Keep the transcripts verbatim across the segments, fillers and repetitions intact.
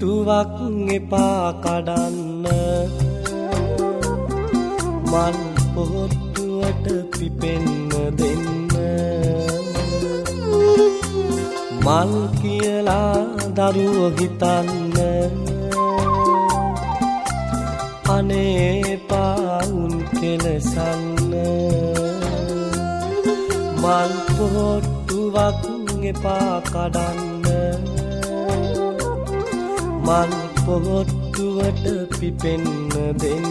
පොට්ටුවක් එපා කඩන්න මල් පොට්ටුවට පිපෙන්න දෙන්න මල් කියලා දරුවෝ හිතන්න අනේ පාවුන් කෙලසන්න මල් පොට්ටුවක් එපා කඩන්න මල් පොට්ටුවට පිපෙන්න දෙන්න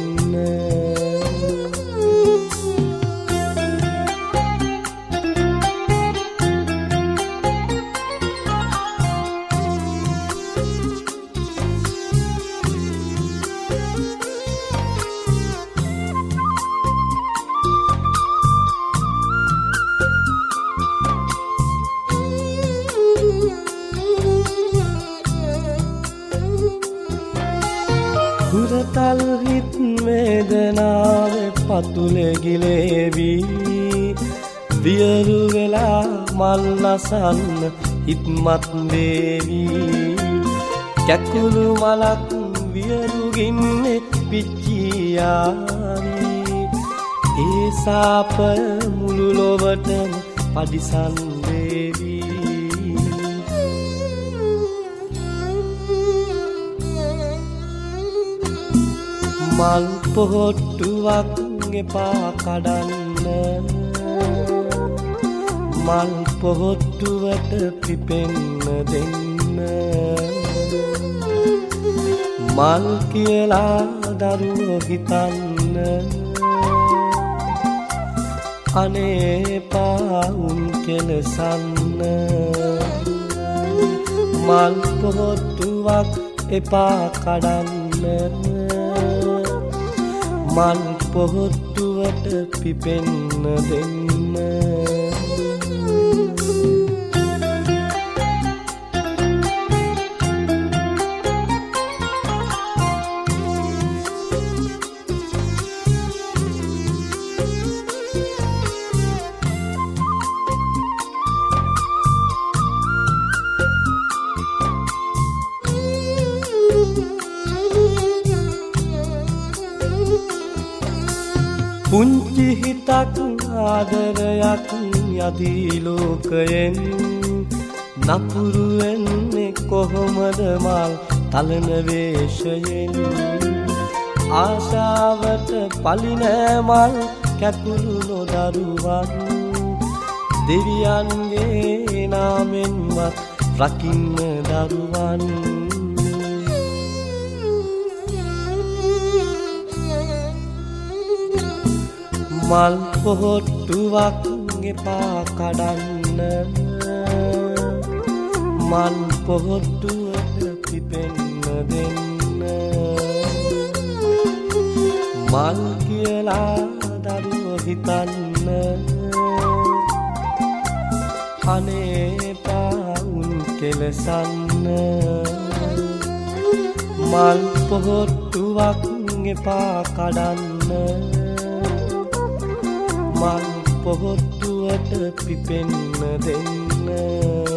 හුරතල් හිත් වේදනාවේ පතුලේ ගිලේවි දියරු වෙලා මල් නසන්න හිත්මත් වේවි කැකුළු මලක් වියරු ගින්නේ පිච්චියාවි ඒ සාප මුළු ලොවටම පදිසන් වේවි මල් පොට්ටුවක් එපා කඩන්න මල් පොට්ටුවට පිපෙන්න දෙන්න මල් කියලා දරුවෝ හිතන්න අනේ පාවුන් කෙලසන්න මල් පොට්ටුවක් එපා කඩන්න මල් පොට්ටුවට පිපෙන්න දෙන්න පුංචි හිතක් ආදරයක් යදී ලෝකයෙන් නපුරු වෙන්නේ කොහොමද මල් තලන වේශයෙන් ආශාවට පලින මල් කැකුළු නොදරුවන් දෙවියන්ගේ නාමෙන්වත් රකින්න දරුවන් මල් පොට්ටුවක් එපා කඩන්න මල් පොට්ටුවට පිපෙන්න දෙන්න මල් කියලා දරුවෝ හිතන්න අනේ පාවුන් කෙලසන්න මල් පොට්ටුවක් එපා කඩන්න මල් පොට්ටුවට පිපෙන්න දෙන්න